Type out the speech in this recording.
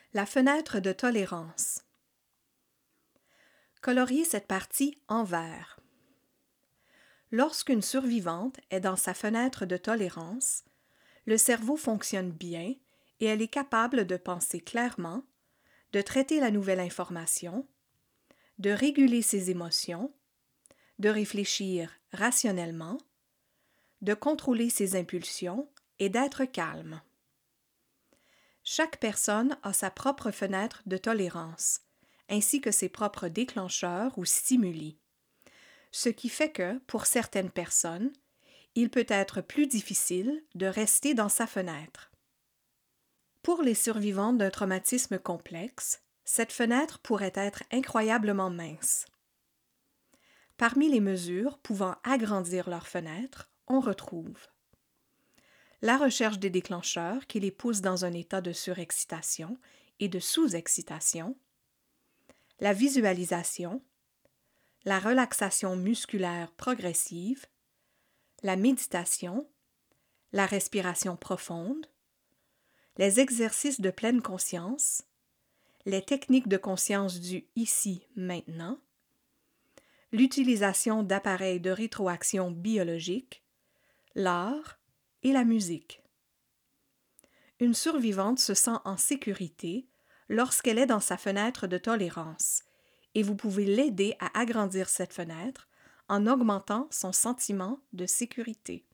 La fenêtre de tolérance. Coloriez cette partie en vert. Lorsqu'une survivante est dans sa fenêtre de tolérance, le cerveau fonctionne bien et elle est capable de penser clairement, de traiter la nouvelle information, de réguler ses émotions, de réfléchir rationnellement, de contrôler ses impulsions et d'être calme. Chaque personne a sa propre fenêtre de tolérance, ainsi que ses propres déclencheurs ou stimuli. Ce qui fait que, pour certaines personnes, il peut être plus difficile de rester dans sa fenêtre. Pour les survivantes d'un traumatisme complexe, cette fenêtre pourrait être incroyablement mince. Parmi les mesures pouvant agrandir leur fenêtre, on retrouve la recherche des déclencheurs qui les poussent dans un état de surexcitation et de sous-excitation, la visualisation, la relaxation musculaire progressive, la méditation, la respiration profonde, les exercices de pleine conscience, les techniques de conscience du ici-maintenant, l'utilisation d'appareils de rétroaction biologique, l'art et la musique. Une survivante se sent en sécurité lorsqu'elle est dans sa fenêtre de tolérance et vous pouvez l'aider à agrandir cette fenêtre en augmentant son sentiment de sécurité.